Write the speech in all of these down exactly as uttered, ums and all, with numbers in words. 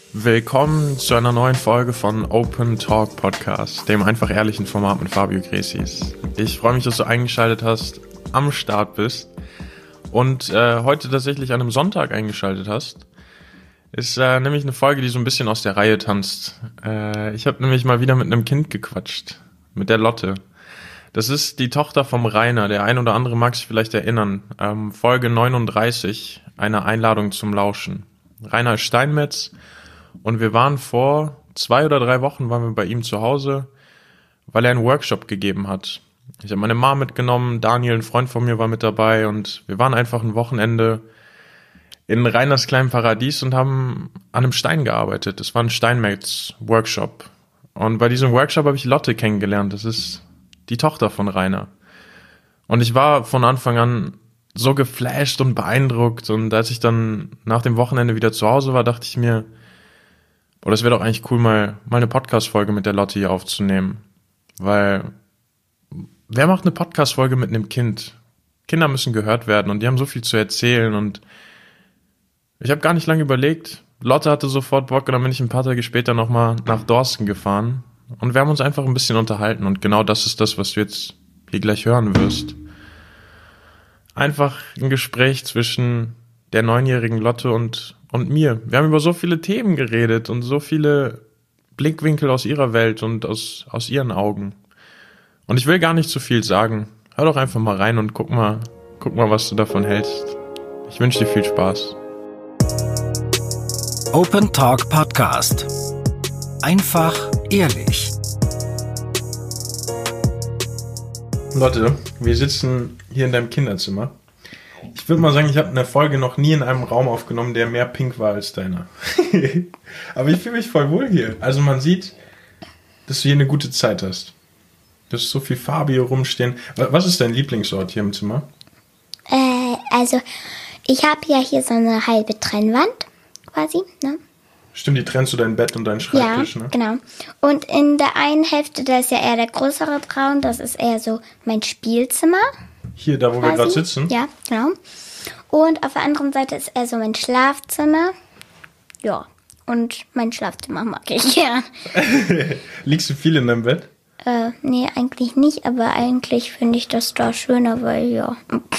Willkommen zu einer neuen Folge von Open Talk Podcast, dem einfach ehrlichen Format mit Fabio Gresis. Ich freue mich, dass du eingeschaltet hast, am Start bist und äh, heute tatsächlich an einem Sonntag eingeschaltet hast. Ist äh, nämlich eine Folge, die so ein bisschen aus der Reihe tanzt. Äh, ich habe nämlich mal wieder mit einem Kind gequatscht, mit der Lotte. Das ist die Tochter vom Rainer, der ein oder andere mag sich vielleicht erinnern. Ähm, Folge neununddreißig, eine Einladung zum Lauschen. Rainer ist Steinmetz und wir waren vor zwei oder drei Wochen waren wir bei ihm zu Hause, weil er einen Workshop gegeben hat. Ich habe meine Mom mitgenommen, Daniel, ein Freund von mir, war mit dabei und wir waren einfach ein Wochenende in Rainers kleinem Paradies und haben an einem Stein gearbeitet. Das war ein Steinmetz-Workshop. Und bei diesem Workshop habe ich Lotte kennengelernt. Das ist die Tochter von Rainer. Und ich war von Anfang an so geflasht und beeindruckt. Und als ich dann nach dem Wochenende wieder zu Hause war, dachte ich mir, oh, das wäre doch eigentlich cool, mal, mal eine Podcast-Folge mit der Lotte hier aufzunehmen. Weil, wer macht eine Podcast-Folge mit einem Kind? Kinder müssen gehört werden und die haben so viel zu erzählen. Und ich habe gar nicht lange überlegt. Lotte hatte sofort Bock und dann bin ich ein paar Tage später nochmal nach Dorsten gefahren. Und wir haben uns einfach ein bisschen unterhalten und genau das ist das, was du jetzt hier gleich hören wirst. Einfach ein Gespräch zwischen der neunjährigen Lotte und, und mir. Wir haben über so viele Themen geredet und so viele Blickwinkel aus ihrer Welt und aus, aus ihren Augen. Und ich will gar nicht zu viel sagen. Hör doch einfach mal rein und guck mal, guck mal, was du davon hältst. Ich wünsche dir viel Spaß. Open Talk Podcast. Einfach ehrlich. Lotte, wir sitzen hier in deinem Kinderzimmer. Ich würde mal sagen, ich habe eine Folge noch nie in einem Raum aufgenommen, der mehr pink war als deiner. Aber ich fühle mich voll wohl hier. Also man sieht, dass du hier eine gute Zeit hast. Du hast so viel Farbe hier rumstehen. Was ist dein Lieblingsort hier im Zimmer? Äh, also ich habe ja hier so eine halbe Trennwand quasi, ne? Stimmt, die trennst du dein Bett und deinen Schreibtisch, ja, ne? Genau. Und in der einen Hälfte, da ist ja eher der größere Raum, das ist eher so mein Spielzimmer. Hier, da wo quasi. Wir gerade sitzen? Ja, genau. Und auf der anderen Seite ist eher so mein Schlafzimmer. Ja, und mein Schlafzimmer mag ich gern. Liegst du viel in deinem Bett? Äh, nee, eigentlich nicht, aber eigentlich finde ich das da schöner, weil ja...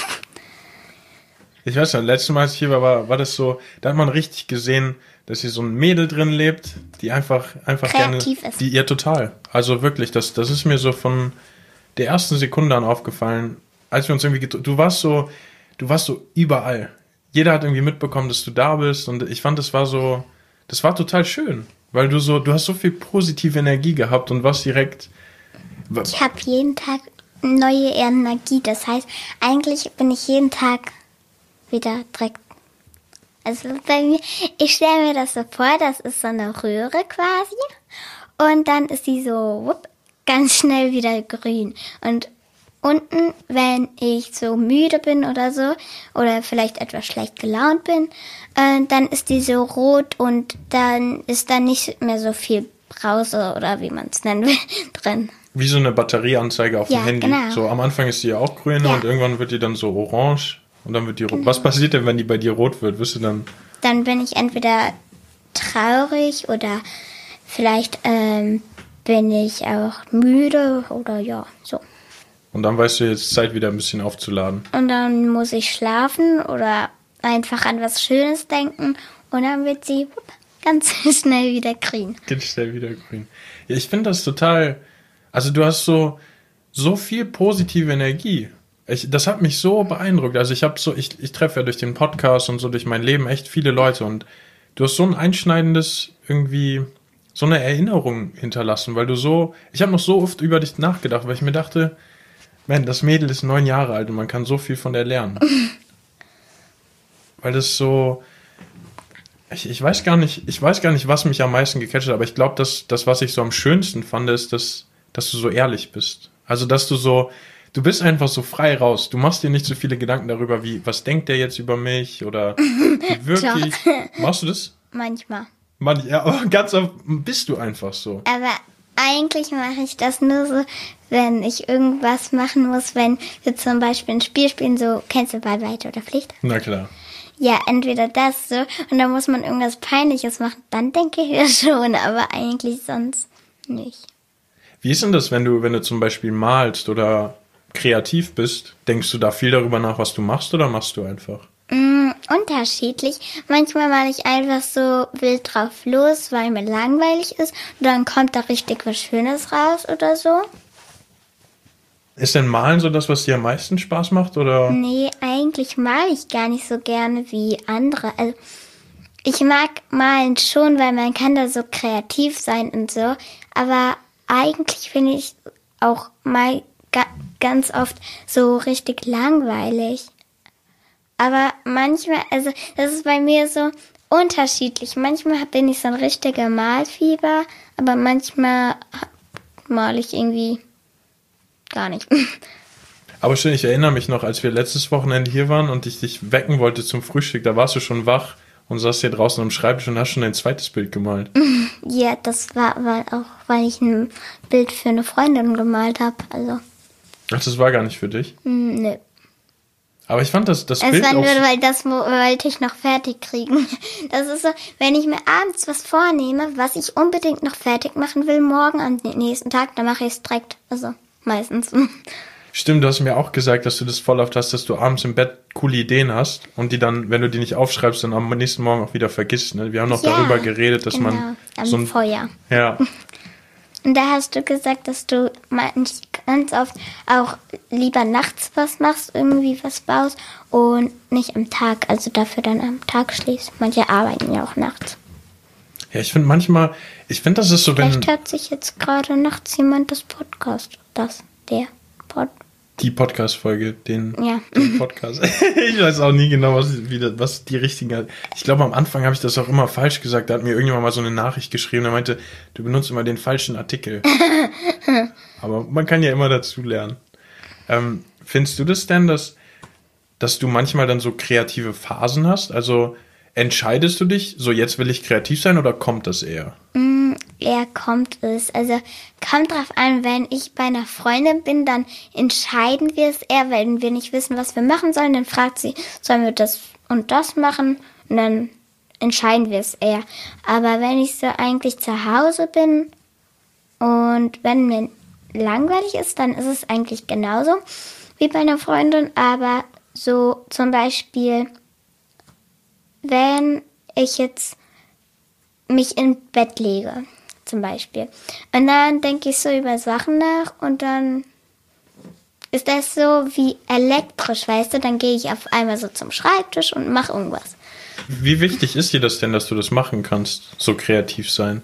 Ich weiß noch, letztes Mal, als ich hier war, war, war das so, da hat man richtig gesehen, dass hier so ein Mädel drin lebt, die einfach, einfach kreativ gerne, ist. Die, ja, total. Also wirklich, das, das ist mir so von der ersten Sekunde an aufgefallen, als wir uns irgendwie, get- du warst so, du warst so überall. Jeder hat irgendwie mitbekommen, dass du da bist und ich fand, das war so, das war total schön, weil du so, du hast so viel positive Energie gehabt und warst direkt. Ich habe jeden Tag neue Energie, das heißt, eigentlich bin ich jeden Tag wieder direkt. Also bei mir, ich stelle mir das so vor, das ist so eine Röhre quasi und dann ist die so wupp, ganz schnell wieder grün. Und unten, wenn ich so müde bin oder so oder vielleicht etwas schlecht gelaunt bin, äh, dann ist die so rot und dann ist da nicht mehr so viel Brause oder wie man es nennen will drin. Wie so eine Batterieanzeige auf ja, dem Handy. Genau. So am Anfang ist die ja auch grün ja. Und irgendwann wird die dann so orange. Und dann wird die rot. Genau. Was passiert denn, wenn die bei dir rot wird? Wirst du dann? Dann bin ich entweder traurig oder vielleicht ähm, bin ich auch müde oder ja, so. Und dann weißt du, jetzt Zeit wieder ein bisschen aufzuladen. Und dann muss ich schlafen oder einfach an was Schönes denken und dann wird sie wupp, ganz schnell wieder grün. Ganz schnell wieder grün. Ja, ich finde das total, also du hast so, so viel positive Energie. Ich, das hat mich so beeindruckt. Also ich habe so, ich, ich treffe ja durch den Podcast und so durch mein Leben echt viele Leute und du hast so ein einschneidendes irgendwie, so eine Erinnerung hinterlassen, weil du so, ich habe noch so oft über dich nachgedacht, weil ich mir dachte, man, das Mädel ist neun Jahre alt und man kann so viel von der lernen. Weil das so, ich, ich weiß gar nicht, ich weiß gar nicht, was mich am meisten gecatcht hat, aber ich glaube, dass das, was ich so am schönsten fand, ist, dass, dass du so ehrlich bist. Also, dass du so, du bist einfach so frei raus. Du machst dir nicht so viele Gedanken darüber, wie, was denkt der jetzt über mich oder wie wirklich. Machst du das? Manchmal. Manch, ja, aber ganz oft bist du einfach so. Aber eigentlich mache ich das nur so, wenn ich irgendwas machen muss, wenn wir zum Beispiel ein Spiel spielen, so, kennst du Ball, Weite oder Pflicht? Na klar. Ja, entweder das so und dann muss man irgendwas Peinliches machen. Dann denke ich ja schon, aber eigentlich sonst nicht. Wie ist denn das, wenn du, wenn du zum Beispiel malst oder kreativ bist? Denkst du da viel darüber nach, was du machst, oder machst du einfach? Mm, unterschiedlich. Manchmal male ich einfach so wild drauf los, weil mir langweilig ist. Und dann kommt da richtig was Schönes raus oder so. Ist denn Malen so das, was dir am meisten Spaß macht, oder? Nee, eigentlich male ich gar nicht so gerne wie andere. Also ich mag Malen schon, weil man kann da so kreativ sein und so. Aber eigentlich finde ich auch mal ga- ganz oft so richtig langweilig. Aber manchmal, also das ist bei mir so unterschiedlich. Manchmal bin ich so ein richtiger Malfieber, aber manchmal male ich irgendwie gar nicht. Aber schön, ich erinnere mich noch, als wir letztes Wochenende hier waren und ich dich wecken wollte zum Frühstück, da warst du schon wach und saß hier draußen am Schreibtisch und hast schon ein zweites Bild gemalt. Ja, das war weil auch, weil ich ein Bild für eine Freundin gemalt habe. Also, Ach, das war gar nicht für dich? mh, nö. Aber ich fand das, das Es Bild war auch... nur, weil das mo- wollte ich noch fertig kriegen. Das ist so, wenn ich mir abends was vornehme, was ich unbedingt noch fertig machen will, morgen am nächsten Tag, dann mache ich es direkt. Also, meistens. Stimmt, du hast mir auch gesagt, dass du das voll oft hast, dass du abends im Bett coole Ideen hast und die dann, wenn du die nicht aufschreibst, dann am nächsten Morgen auch wieder vergisst. Ne? Wir haben noch Ja, darüber geredet, dass genau, man am so ein... Feuer. Ja, Und da hast du gesagt, dass du manch, ganz oft auch lieber nachts was machst, irgendwie was baust und nicht am Tag, also dafür dann am Tag schläfst. Manche arbeiten ja auch nachts. ja, ich finde manchmal, ich finde, das ist so, wenn Vielleicht hört sich jetzt gerade nachts jemand das Podcast, das, der Pod, die Podcast-Folge, den, ja. den Podcast. Ich weiß auch nie genau, was, wie das, was die richtigen... Ich glaube, am Anfang habe ich das auch immer falsch gesagt. Da hat mir irgendjemand mal so eine Nachricht geschrieben, der meinte, du benutzt immer den falschen Artikel. Aber man kann ja immer dazu lernen. Ähm, findest du das denn, dass, dass du manchmal dann so kreative Phasen hast? Also entscheidest du dich, so jetzt will ich kreativ sein, oder kommt das eher? Eher kommt es. Also kommt drauf an, wenn ich bei einer Freundin bin, dann entscheiden wir es eher, wenn wir nicht wissen, was wir machen sollen. Dann fragt sie, sollen wir das und das machen? Und dann entscheiden wir es eher. Aber wenn ich so eigentlich zu Hause bin und wenn mir langweilig ist, dann ist es eigentlich genauso wie bei einer Freundin. Aber so zum Beispiel, wenn ich jetzt mich in Bett lege, zum Beispiel. Und dann denke ich so über Sachen nach und dann ist das so wie elektrisch, weißt du? Dann gehe ich auf einmal so zum Schreibtisch und mache irgendwas. Wie wichtig ist dir das denn, dass du das machen kannst, so kreativ sein?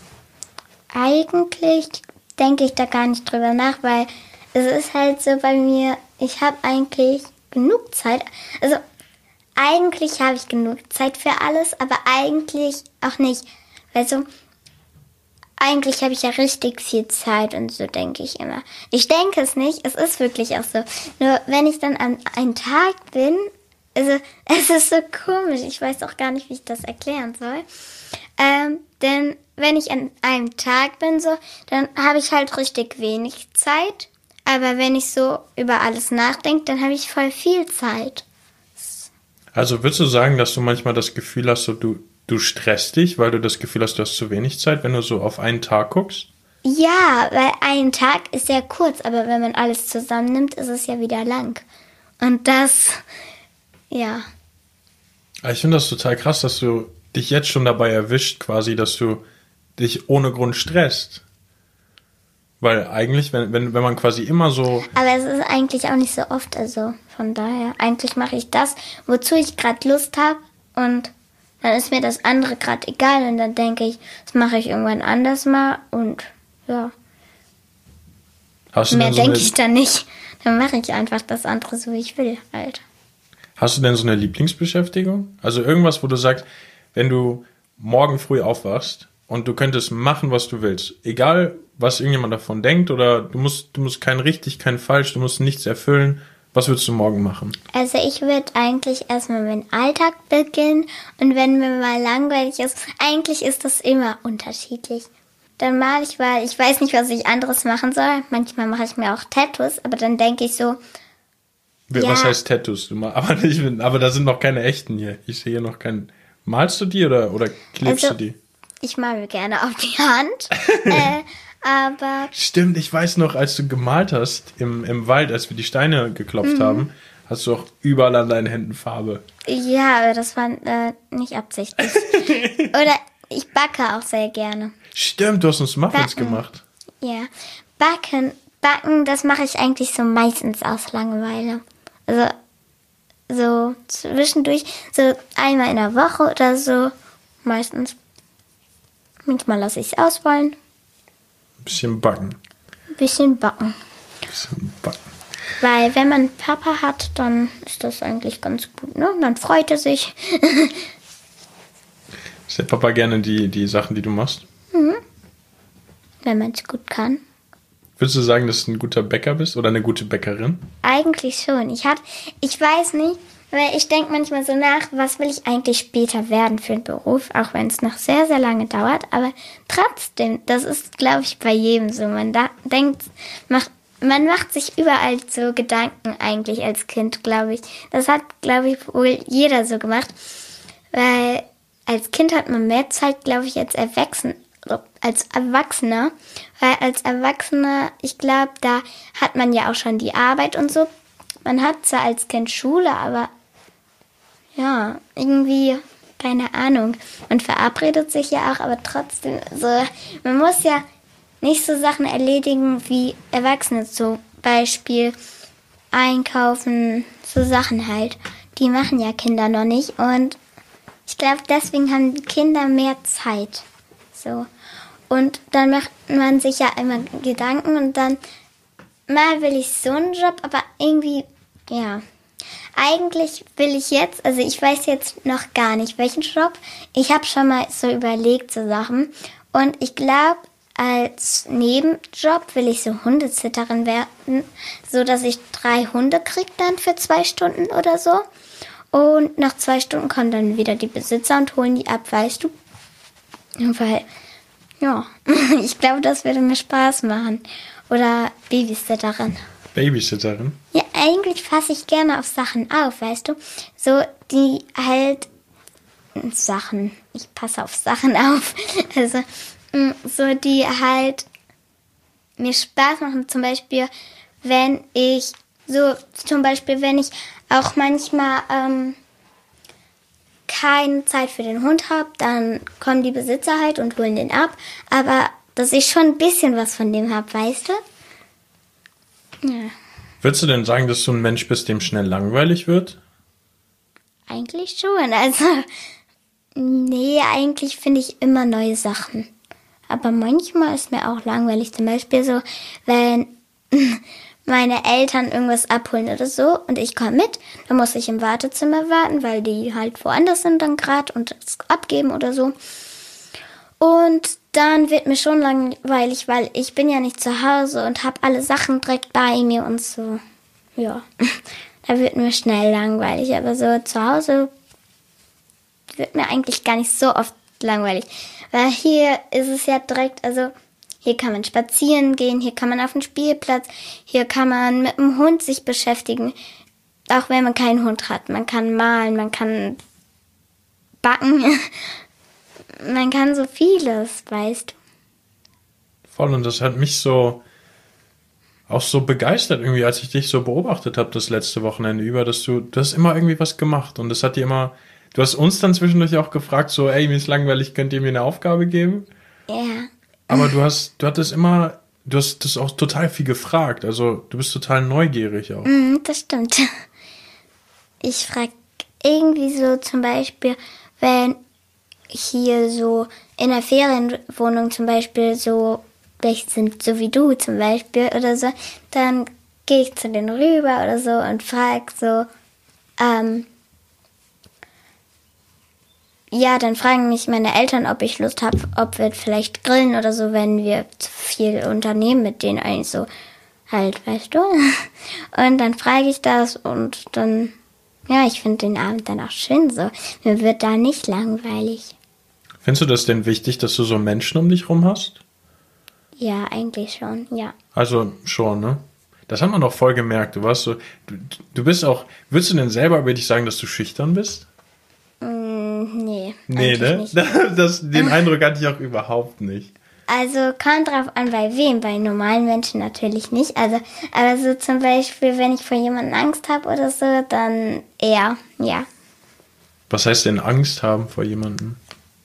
Eigentlich denke ich da gar nicht drüber nach, weil es ist halt so bei mir, ich habe eigentlich genug Zeit. Also eigentlich habe ich genug Zeit für alles, aber eigentlich auch nicht. Also eigentlich habe ich ja richtig viel Zeit und so denke ich immer. Ich denke es nicht, es ist wirklich auch so. Nur wenn ich dann an einem Tag bin, also es ist so komisch, ich weiß auch gar nicht, wie ich das erklären soll. Ähm, denn wenn ich an einem Tag bin, so, dann habe ich halt richtig wenig Zeit. Aber wenn ich so über alles nachdenke, dann habe ich voll viel Zeit. Also würdest du sagen, dass du manchmal das Gefühl hast, so du, du stresst dich, weil du das Gefühl hast, du hast zu wenig Zeit, wenn du so auf einen Tag guckst? Ja, weil ein Tag ist sehr kurz, aber wenn man alles zusammennimmt, ist es ja wieder lang. Und das, ja. Ich finde das total krass, dass du dich jetzt schon dabei erwischt, quasi, dass du dich ohne Grund stresst. Weil eigentlich, wenn, wenn, wenn man quasi immer so... Aber es ist eigentlich auch nicht so oft, also von daher, eigentlich mache ich das, wozu ich gerade Lust habe und dann ist mir das andere gerade egal und dann denke ich, das mache ich irgendwann anders mal und ja, Hast du mehr denn so denke eine, ich dann nicht. Dann mache ich einfach das andere, so wie ich will halt. Hast du denn so eine Lieblingsbeschäftigung? Also irgendwas, wo du sagst, wenn du morgen früh aufwachst und du könntest machen, was du willst, egal was irgendjemand davon denkt, oder du musst, du musst kein richtig, kein falsch, du musst nichts erfüllen. Was würdest du morgen machen? Also ich würde eigentlich erstmal meinen Alltag beginnen und wenn mir mal langweilig ist, eigentlich ist das immer unterschiedlich. Dann male ich, weil ich weiß nicht, was ich anderes machen soll. Manchmal mache ich mir auch Tattoos, aber dann denke ich so, Was Ja. heißt Tattoos? Du mal, aber, ich, aber da sind noch keine echten hier. Ich sehe hier noch keinen. Malst du die oder, oder klebst Also- du die? Ich mal mir gerne auf die Hand. äh, aber Stimmt, ich weiß noch, als du gemalt hast im, im Wald, als wir die Steine geklopft Mhm. haben, hast du auch überall an deinen Händen Farbe. ja, aber das war äh, nicht absichtlich. Oder ich backe auch sehr gerne. Stimmt, du hast uns Muffins Backen. gemacht. Ja, backen, backen, das mache ich eigentlich so meistens aus Langeweile. Also so zwischendurch, so einmal in der Woche oder so, meistens. Manchmal lasse ich es ausfallen, Ein bisschen backen. ein bisschen backen. Ein bisschen backen. Weil wenn man Papa hat, dann ist das eigentlich ganz gut, ne? Dann freut er sich. Ist der Papa gerne die, die Sachen, die du machst? Wenn man es gut kann. Würdest du sagen, dass du ein guter Bäcker bist oder eine gute Bäckerin? Eigentlich schon. Ich hat, ich weiß nicht, weil ich denke manchmal so nach, was will ich eigentlich später werden für einen Beruf, auch wenn es noch sehr, sehr lange dauert. Aber trotzdem, das ist, glaube ich, bei jedem so. Man da, denkt, macht, man macht sich überall so Gedanken eigentlich als Kind, glaube ich. Das hat, glaube ich, wohl jeder so gemacht. Weil als Kind hat man mehr Zeit, glaube ich, als Erwachsener. Als Erwachsener, weil als Erwachsener, ich glaube, da hat man ja auch schon die Arbeit und so. Man hat zwar als Kind Schule, aber ja, irgendwie, keine Ahnung. Man verabredet sich ja auch, aber trotzdem, so, man muss ja nicht so Sachen erledigen wie Erwachsene, zum Beispiel einkaufen, so Sachen halt. Die machen ja Kinder noch nicht und ich glaube, deswegen haben Kinder mehr Zeit. So. Und dann macht man sich ja immer Gedanken und dann mal will ich so einen Job, aber irgendwie, ja. Eigentlich will ich jetzt, also ich weiß jetzt noch gar nicht, welchen Job. Ich habe schon mal so überlegt, so Sachen. Und ich glaube, als Nebenjob will ich so Hundezitterin werden, so dass ich drei Hunde kriege dann für zwei Stunden oder so. Und nach zwei Stunden kommen dann wieder die Besitzer und holen die ab, weißt du? Weil, ja, ich glaube, das würde mir Spaß machen. Oder Babysitterin. Babysitterin? Ja, eigentlich fasse ich gerne auf Sachen auf, weißt du? So, die halt Sachen, ich passe auf Sachen auf. Also, mh, so die halt mir Spaß machen. Zum Beispiel, wenn ich, so zum Beispiel, wenn ich auch manchmal ähm, keine Zeit für den Hund habe, dann kommen die Besitzer halt und holen den ab. Aber dass ich schon ein bisschen was von dem habe, weißt du? Ja. Würdest du denn sagen, dass du ein Mensch bist, dem schnell langweilig wird? Eigentlich schon. Also, nee, eigentlich finde ich immer neue Sachen. Aber manchmal ist mir auch langweilig. Zum Beispiel so, wenn meine Eltern irgendwas abholen oder so und ich komme mit, dann muss ich im Wartezimmer warten, weil die halt woanders sind dann gerade und es abgeben oder so. Und dann wird mir schon langweilig, weil ich bin ja nicht zu Hause und habe alle Sachen direkt bei mir und so. Ja, da wird mir schnell langweilig. Aber so zu Hause wird mir eigentlich gar nicht so oft langweilig. Weil hier ist es ja direkt, also hier kann man spazieren gehen, hier kann man auf den Spielplatz, hier kann man mit dem Hund sich beschäftigen. Auch wenn man keinen Hund hat. Man kann malen, man kann backen. Man kann so vieles, weißt du. Voll, und das hat mich so auch so begeistert irgendwie, als ich dich so beobachtet habe das letzte Wochenende über, dass du, du hast immer irgendwie was gemacht und das hat dir immer, du hast uns dann zwischendurch auch gefragt, so, ey, mir ist langweilig, könnt ihr mir eine Aufgabe geben? Ja. Aber du hast, du hattest immer, du hast das auch total viel gefragt, also du bist total neugierig auch. Mhm, das stimmt. Ich frage irgendwie so zum Beispiel, wenn hier so in der Ferienwohnung zum Beispiel so welche sind, so wie du zum Beispiel oder so, dann gehe ich zu denen rüber oder so und frage so, ähm, ja, dann fragen mich meine Eltern, ob ich Lust habe, ob wir vielleicht grillen oder so, wenn wir zu viel unternehmen mit denen eigentlich so halt, weißt du? Und dann frage ich das und dann, ja, ich finde den Abend dann auch schön so. Mir wird da nicht langweilig. Findest du das denn wichtig, dass du so Menschen um dich rum hast? Ja, eigentlich schon, ja. Also schon, ne? Das hat man doch voll gemerkt. Du warst so, du, du bist auch, würdest du denn selber über dich sagen, dass du schüchtern bist? Mm, nee. Nee, ne? Nicht. Das, den Eindruck hatte ich auch überhaupt nicht. Also kommt drauf an, bei wem. Bei normalen Menschen natürlich nicht. Also, aber so zum Beispiel, wenn ich vor jemandem Angst habe oder so, dann eher, ja. Was heißt denn Angst haben vor jemandem?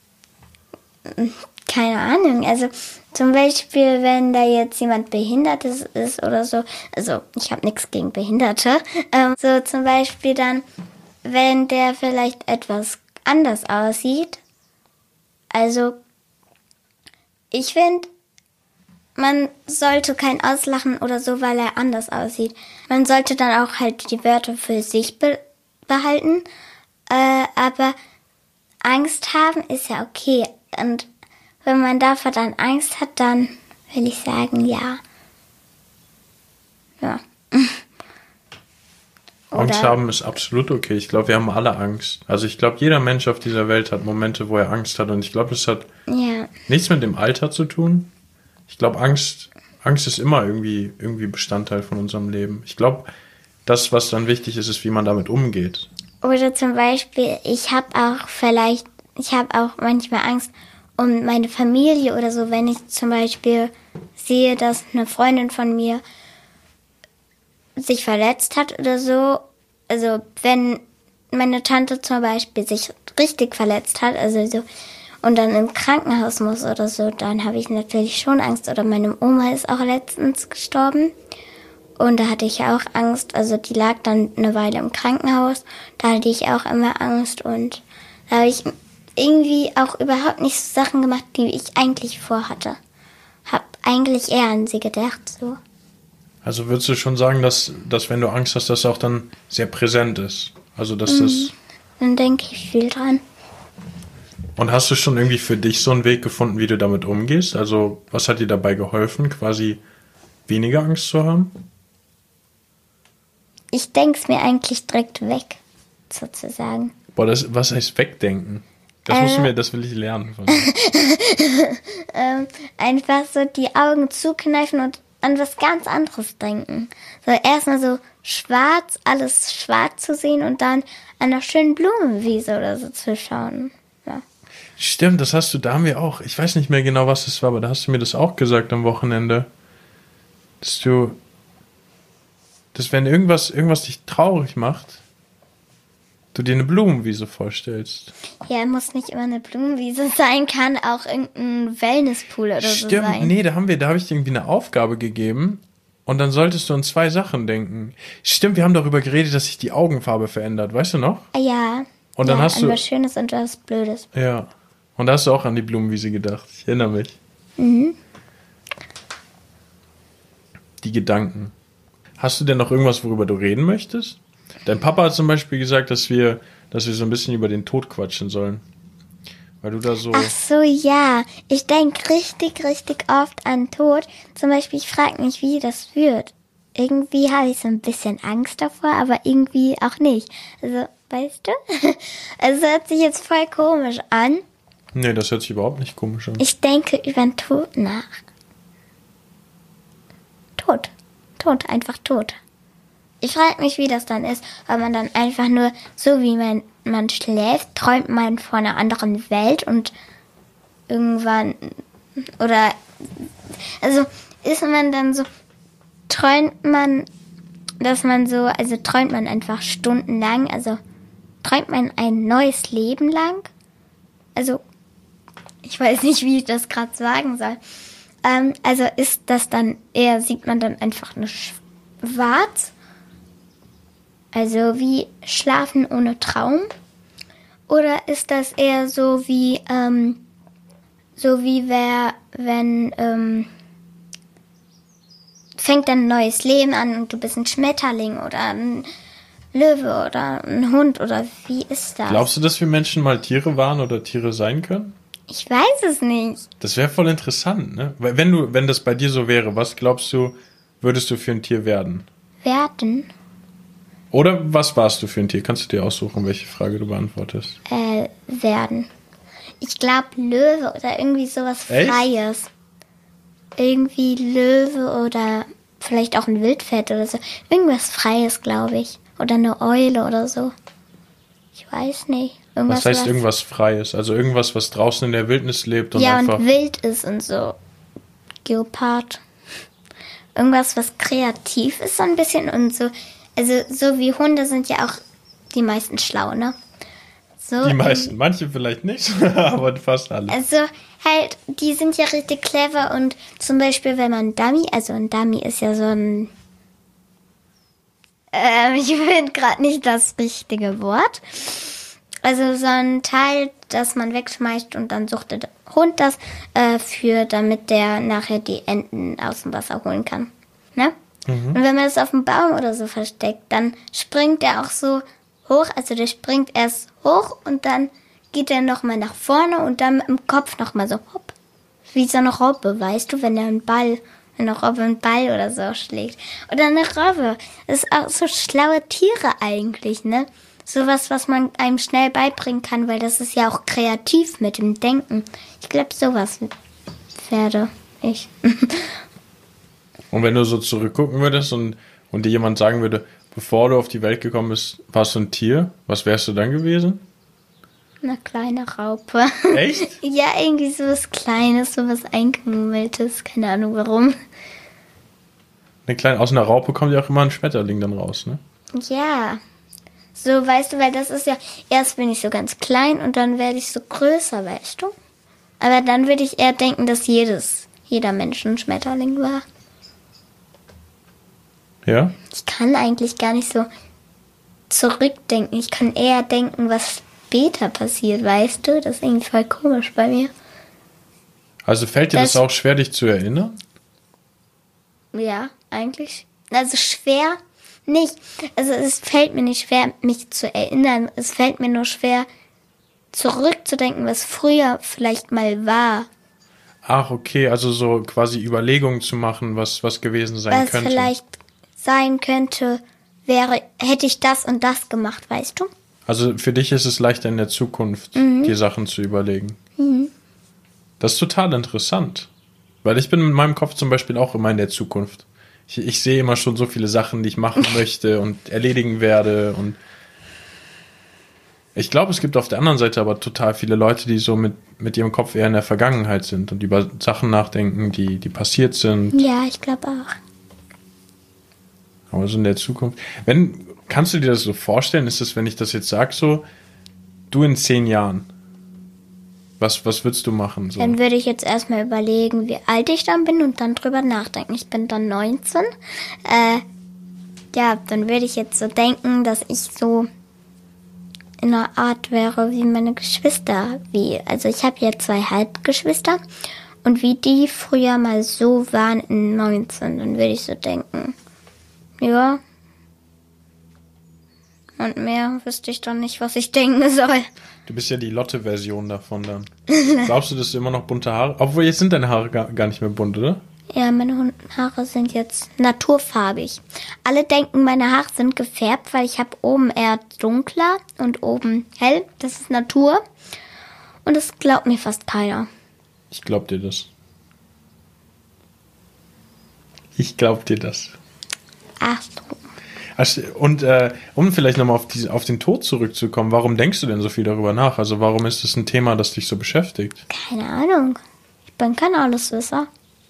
Keine Ahnung. Also zum Beispiel, wenn da jetzt jemand Behindertes ist oder so. Also ich habe nichts gegen Behinderte. Ähm, so zum Beispiel dann, wenn der vielleicht etwas anders aussieht. Also ich finde, man sollte keinen auslachen oder so, weil er anders aussieht. Man sollte dann auch halt die Wörter für sich be- behalten. Äh, aber Angst haben ist ja okay. Und wenn man davor dann Angst hat, dann will ich sagen, ja. Ja. Angst Oder- haben ist absolut okay. Ich glaube, wir haben alle Angst. Also ich glaube, jeder Mensch auf dieser Welt hat Momente, wo er Angst hat. Und ich glaube, das hat Ja. nichts mit dem Alter zu tun. Ich glaube, Angst, Angst ist immer irgendwie, irgendwie Bestandteil von unserem Leben. Ich glaube, das, was dann wichtig ist, ist, wie man damit umgeht. Oder zum Beispiel, ich habe auch vielleicht, ich habe auch manchmal Angst um meine Familie oder so, wenn ich zum Beispiel sehe, dass eine Freundin von mir sich verletzt hat oder so. Also wenn meine Tante zum Beispiel sich richtig verletzt hat, also so, und dann im Krankenhaus muss oder so, dann habe ich natürlich schon Angst. Oder meine Oma ist auch letztens gestorben. Und da hatte ich auch Angst. Also die lag dann eine Weile im Krankenhaus. Da hatte ich auch immer Angst. Und da habe ich irgendwie auch überhaupt nicht so Sachen gemacht, die ich eigentlich vorhatte. Hab eigentlich eher an sie gedacht, so. Also würdest du schon sagen, dass, dass wenn du Angst hast, das auch dann sehr präsent ist? Also dass das... Dann denke ich viel dran. Und hast du schon irgendwie für dich so einen Weg gefunden, wie du damit umgehst? Also was hat dir dabei geholfen, quasi weniger Angst zu haben? Ich denke es mir eigentlich direkt weg, sozusagen. Boah, das, was heißt wegdenken? Das Äh. musst du mir, das will ich lernen von dir. ähm, einfach so die Augen zukneifen und an was ganz anderes denken. So erstmal so schwarz, alles schwarz zu sehen und dann an einer schönen Blumenwiese oder so zu schauen. Ja. Stimmt, das hast du, da haben wir auch, ich weiß nicht mehr genau, was das war, aber da hast du mir das auch gesagt am Wochenende, dass du, dass wenn irgendwas, irgendwas dich traurig macht, du dir eine Blumenwiese vorstellst. Ja, muss nicht immer eine Blumenwiese sein, kann auch irgendein Wellnesspool oder so Stimmt, sein. nee, da haben wir, da habe ich dir irgendwie eine Aufgabe gegeben und dann solltest du an zwei Sachen denken. Stimmt, wir haben darüber geredet, dass sich die Augenfarbe verändert, weißt du noch? Ja. Und dann ja, hast an du- was Schönes und was Blödes. Ja. Und da hast du auch an die Blumenwiese gedacht. Ich erinnere mich. Mhm. Die Gedanken. Hast du denn noch irgendwas, worüber du reden möchtest? Dein Papa hat zum Beispiel gesagt, dass wir, dass wir so ein bisschen über den Tod quatschen sollen. Weil du da so... Ach so, ja. Ich denke richtig, richtig oft an Tod. Zum Beispiel, ich frage mich, wie das wird. Irgendwie habe ich so ein bisschen Angst davor, aber irgendwie auch nicht. Also, weißt du? Also, es hört sich jetzt voll komisch an. Nee, das hört sich überhaupt nicht komisch an. Ich denke über den Tod nach. Tod. Tod, einfach tot. Ich frage mich, wie das dann ist, weil man dann einfach nur, so wie man, man schläft, träumt man von einer anderen Welt und irgendwann, oder, also ist man dann so, träumt man, dass man so, also träumt man einfach stundenlang, also träumt man ein neues Leben lang? Also, ich weiß nicht, wie ich das gerade sagen soll. Ähm, also ist das dann eher, sieht man dann einfach nur schwarz? Also wie Schlafen ohne Traum? Oder ist das eher so wie, ähm, so wie wer, wenn, ähm, fängt dann ein neues Leben an und du bist ein Schmetterling oder ein Löwe oder ein Hund oder wie ist das? Glaubst du, dass wir Menschen mal Tiere waren oder Tiere sein können? Ich weiß es nicht. Das wäre voll interessant, ne? Weil wenn du, wenn das bei dir so wäre, was glaubst du, würdest du für ein Tier werden? Werden? Oder was warst du für ein Tier? Kannst du dir aussuchen, welche Frage du beantwortest? Äh, werden. Ich glaube Löwe oder irgendwie sowas Echt? Freies. Irgendwie Löwe oder vielleicht auch ein Wildpferd oder so. Irgendwas Freies, glaube ich. Oder eine Eule oder so. Ich weiß nicht. Irgendwas, was heißt was irgendwas Freies? Also irgendwas, was draußen in der Wildnis lebt und ja, einfach... und wild ist und so. Geopard. Irgendwas, was kreativ ist so ein bisschen und so. Also so wie Hunde sind ja auch die meisten schlau, ne? So, die meisten. Ähm, manche vielleicht nicht, aber fast alle. Also halt, die sind ja richtig clever und zum Beispiel, wenn man Dummy, also ein Dummy ist ja so ein... Ähm, ich finde gerade nicht das richtige Wort. Also so ein Teil, das man wegschmeißt und dann sucht der Hund das äh, für, damit der nachher die Enten aus dem Wasser holen kann. Ne? Mhm. Und wenn man das auf dem Baum oder so versteckt, dann springt er auch so hoch. Also der springt erst hoch und dann geht er nochmal nach vorne und dann mit dem Kopf nochmal so hopp. Wie so eine Robbe, weißt du, wenn er einen Ball... eine Robbe einen Ball oder so schlägt. Oder eine Robbe. Das ist auch so schlaue Tiere eigentlich, ne? Sowas, was man einem schnell beibringen kann, weil das ist ja auch kreativ mit dem Denken. Ich glaube, sowas werde ich. Und wenn du so zurückgucken würdest und, und dir jemand sagen würde, bevor du auf die Welt gekommen bist, warst du ein Tier, was wärst du dann gewesen? Eine kleine Raupe. Echt? Ja, irgendwie sowas Kleines, sowas Eingemummeltes. Keine Ahnung warum. Eine kleine, aus einer Raupe kommt ja auch immer ein Schmetterling dann raus, ne? Ja. So, weißt du, weil das ist ja, erst bin ich so ganz klein und dann werde ich so größer, weißt du? Aber dann würde ich eher denken, dass jedes, jeder Mensch ein Schmetterling war. Ja? Ich kann eigentlich gar nicht so zurückdenken. Ich kann eher denken, was später passiert, weißt du? Das ist irgendwie voll komisch bei mir. Also fällt dir das, das auch schwer, dich zu erinnern? Ja, eigentlich. Also schwer nicht. Also es fällt mir nicht schwer, mich zu erinnern. Es fällt mir nur schwer, zurückzudenken, was früher vielleicht mal war. Ach, okay. Also so quasi Überlegungen zu machen, was, was gewesen sein was könnte. Was vielleicht sein könnte, wäre, hätte ich das und das gemacht, weißt du? Also für dich ist es leichter in der Zukunft, mhm. die Sachen zu überlegen. Mhm. Das ist total interessant. Weil ich bin in meinem Kopf zum Beispiel auch immer in der Zukunft. Ich, ich sehe immer schon so viele Sachen, die ich machen möchte und erledigen werde. Und ich glaube, es gibt auf der anderen Seite aber total viele Leute, die so mit, mit ihrem Kopf eher in der Vergangenheit sind und über Sachen nachdenken, die, die passiert sind. Ja, ich glaube auch. Aber so in der Zukunft. Wenn, kannst du dir das so vorstellen? Ist das, wenn ich das jetzt sage, so, du in zehn Jahren, was, was würdest du machen? So? Dann würde ich jetzt erstmal überlegen, wie alt ich dann bin und dann drüber nachdenken. Ich bin dann neunzehn. Äh, ja, dann würde ich jetzt so denken, dass ich so in einer Art wäre wie meine Geschwister. Wie, also ich habe ja zwei Halbgeschwister und wie die früher mal so waren in neunzehn, dann würde ich so denken. Ja. Und mehr wüsste ich dann nicht, was ich denken soll. Du bist ja die Lotte-Version davon dann. Glaubst du, dass du immer noch bunte Haare... Obwohl, jetzt sind deine Haare gar, gar nicht mehr bunt, oder? Ja, meine Haare sind jetzt naturfarbig. Alle denken, meine Haare sind gefärbt, weil ich habe oben eher dunkler und oben hell. Das ist Natur. Und das glaubt mir fast keiner. Ich glaub dir das. Ich glaub dir das. Ach so. Und äh, um vielleicht nochmal auf, die, auf den Tod zurückzukommen, warum denkst du denn so viel darüber nach? Also warum ist das ein Thema, das dich so beschäftigt? Keine Ahnung. Ich bin kein Alleswisser.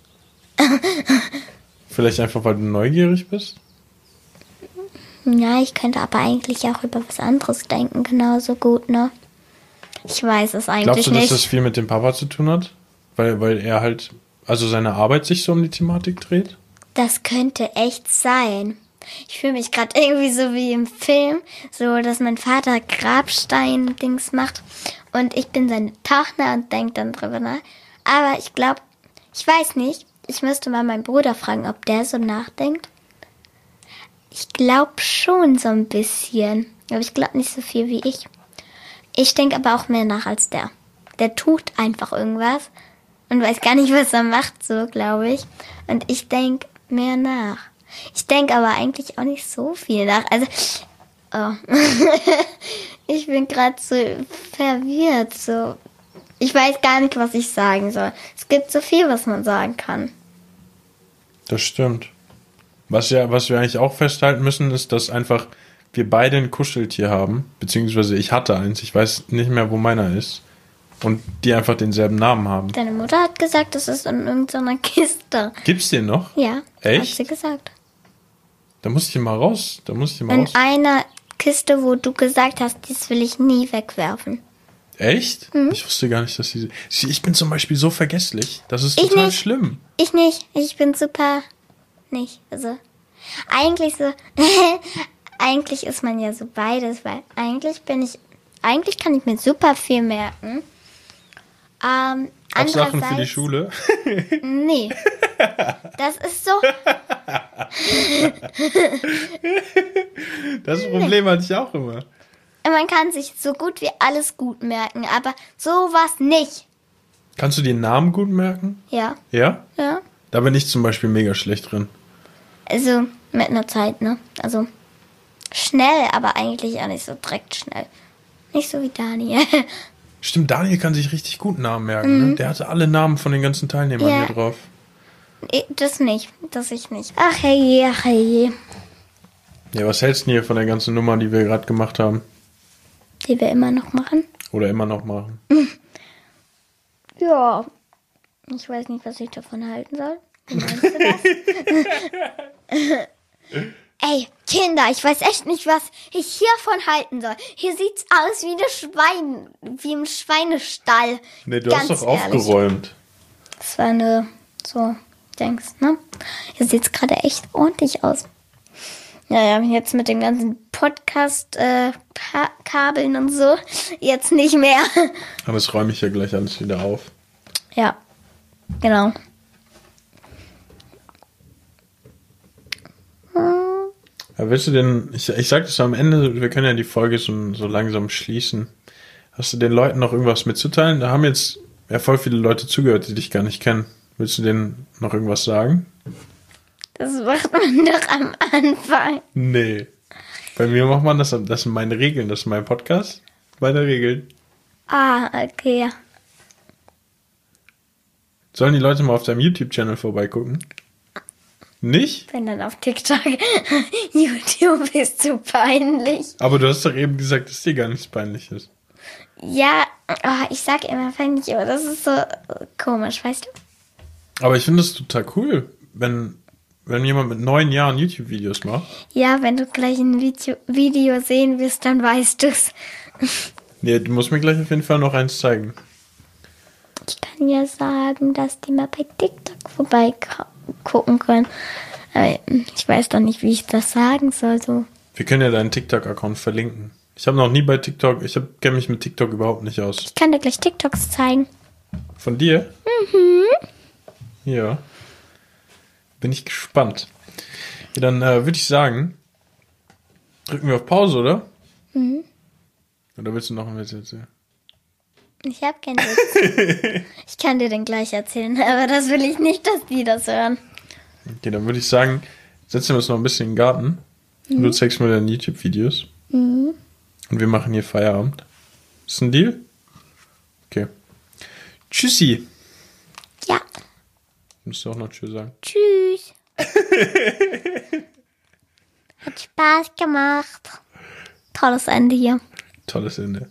Vielleicht einfach, weil du neugierig bist? Ja, ich könnte aber eigentlich auch über was anderes denken, genauso gut, ne? Ich weiß es eigentlich nicht. Glaubst du, nicht. dass das viel mit dem Papa zu tun hat? Weil, weil er halt, also seine Arbeit sich so um die Thematik dreht? Das könnte echt sein. Ich fühle mich gerade irgendwie so wie im Film, so dass mein Vater Grabstein-Dings macht und ich bin seine Tochter und denke dann drüber nach. Aber ich glaube, ich weiß nicht, ich müsste mal meinen Bruder fragen, ob der so nachdenkt. Ich glaube schon so ein bisschen, aber ich glaube nicht so viel wie ich. Ich denke aber auch mehr nach als der. Der tut einfach irgendwas und weiß gar nicht, was er macht, so glaube ich. Und ich denke mehr nach. Ich denke aber eigentlich auch nicht so viel nach. Also, oh. Ich bin gerade so verwirrt. So. Ich weiß gar nicht, was ich sagen soll. Es gibt so viel, was man sagen kann. Das stimmt. Was ja, was wir eigentlich auch festhalten müssen, ist, dass einfach wir beide ein Kuscheltier haben, beziehungsweise ich hatte eins, ich weiß nicht mehr, wo meiner ist. Und die einfach denselben Namen haben. Deine Mutter hat gesagt, das ist in irgendeiner Kiste. Gibt's den noch? Ja. Echt? Hat sie gesagt. Da muss ich den mal raus. Da muss ich den mal In raus. einer Kiste, wo du gesagt hast, das will ich nie wegwerfen. Echt? Mhm. Ich wusste gar nicht, dass diese. Ich bin zum Beispiel so vergesslich. Das ist Ich total nicht. schlimm. Ich nicht. Ich bin super nicht. Also, eigentlich so. Eigentlich ist man ja so beides, weil eigentlich bin ich. Eigentlich kann ich mir super viel merken. Ähm, Auch Sachen für die andererseits- Schule. Nee. Das ist so. Das Problem hatte ich auch immer. Man kann sich so gut wie alles gut merken, aber sowas nicht. Kannst du den Namen gut merken? Ja, Ja? ja. Da bin ich zum Beispiel mega schlecht drin. Also mit einer Zeit, ne? Also schnell, aber eigentlich auch nicht so direkt schnell. Nicht so wie Daniel. Stimmt, Daniel kann sich richtig gut Namen merken. Ne? Der hatte alle Namen von den ganzen Teilnehmern Ja. hier drauf. Das nicht, das ich nicht. Ach hey, ach hey. Ja, was hältst du denn hier von der ganzen Nummer, die wir gerade gemacht haben? Die wir immer noch machen. Oder immer noch machen? Ja. Ich weiß nicht, was ich davon halten soll. Wie meinst du das? Ey, Kinder, ich weiß echt nicht, was ich hiervon halten soll. Hier sieht's aus wie eine Schwein, wie im Schweinestall. Nee, du Ganz hast doch ehrlich. aufgeräumt. Das war eine, so, denkst, ne? Hier sieht's gerade echt ordentlich aus. Naja, jetzt mit den ganzen Podcast-Kabeln und so, jetzt nicht mehr. Aber das räume ich ja gleich alles wieder auf. Ja, genau. Ja, willst du denn, ich, ich sag das am Ende, wir können ja die Folge so, so langsam schließen. Hast du den Leuten noch irgendwas mitzuteilen? Da haben jetzt ja voll viele Leute zugehört, die dich gar nicht kennen. Willst du denen noch irgendwas sagen? Das macht man doch am Anfang. Nee. Bei mir macht man das, das sind meine Regeln, das ist mein Podcast, meine Regeln. Ah, okay. Sollen die Leute mal auf deinem YouTube-Channel vorbeigucken? Nicht? Wenn dann auf TikTok. YouTube ist zu peinlich. Aber du hast doch eben gesagt, dass dir gar nichts peinlich ist. Ja, oh, ich sag immer peinlich, aber das ist so komisch, weißt du? Aber ich finde es total cool, wenn, wenn jemand mit neun Jahren YouTube-Videos macht. Ja, wenn du gleich ein Video, Video sehen wirst, dann weißt du's. Nee, du musst mir gleich auf jeden Fall noch eins zeigen. Ich kann ja sagen, dass die mal bei TikTok vorbeigucken können. Aber ich weiß doch nicht, wie ich das sagen soll. So. Wir können ja deinen TikTok-Account verlinken. Ich habe noch nie bei TikTok, ich kenne mich mit TikTok überhaupt nicht aus. Ich kann dir gleich TikToks zeigen. Von dir? Mhm. Ja. Bin ich gespannt. Ja, dann äh, würde ich sagen, drücken wir auf Pause, oder? Mhm. Oder willst du noch einen Witz erzählen? Ich habe keinen Witz. Ich kann dir den gleich erzählen, aber das will ich nicht, dass die das hören. Okay, dann würde ich sagen, setzen wir uns noch ein bisschen in den Garten. Mhm. Du zeigst mir deine YouTube-Videos. Mhm. Und wir machen hier Feierabend. Ist ein Deal? Okay. Tschüssi. Ja. Musst du auch noch Tschüss sagen. Tschüss. Hat Spaß gemacht. Tolles Ende hier. Tolles Ende.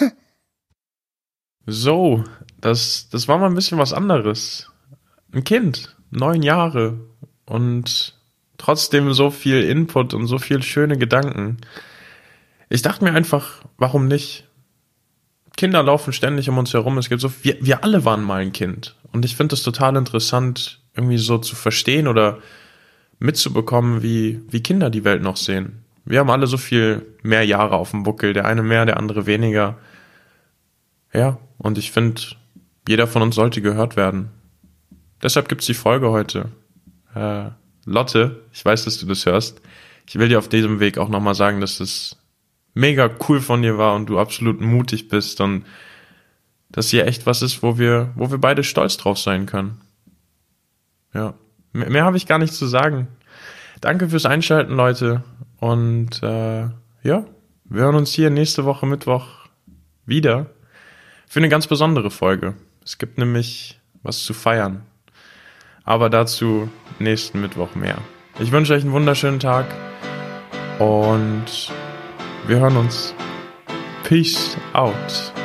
So, das, das war mal ein bisschen was anderes. Ein Kind, neun Jahre und trotzdem so viel Input und so viel schöne Gedanken. Ich dachte mir einfach, warum nicht? Kinder laufen ständig um uns herum. Es gibt so, wir, wir alle waren mal ein Kind. Und ich finde es total interessant, irgendwie so zu verstehen oder mitzubekommen, wie, wie Kinder die Welt noch sehen. Wir haben alle so viel mehr Jahre auf dem Buckel. Der eine mehr, der andere weniger. Ja, und ich finde, jeder von uns sollte gehört werden. Deshalb gibt's die Folge heute. Äh, Lotte, ich weiß, dass du das hörst. Ich will dir auf diesem Weg auch nochmal sagen, dass es mega cool von dir war und du absolut mutig bist und dass hier echt was ist, wo wir, wo wir beide stolz drauf sein können. Ja, mehr, mehr habe ich gar nicht zu sagen. Danke fürs Einschalten, Leute. Und äh, ja, wir hören uns hier nächste Woche Mittwoch wieder für eine ganz besondere Folge. Es gibt nämlich was zu feiern. Aber dazu nächsten Mittwoch mehr. Ich wünsche euch einen wunderschönen Tag und wir hören uns. Peace out.